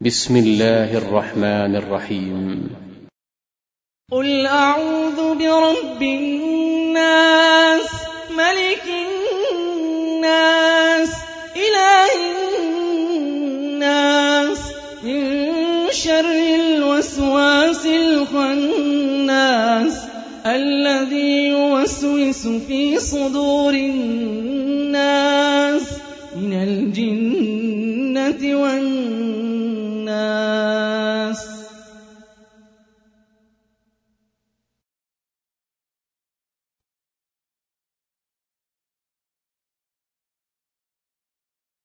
بسم الله الرحمن الرحيم. قل أعوذ برب الناس ملك الناس إله الناس من شر الوسواس الخناس الذي يوسوس في صدور الناس من الجنة والناس.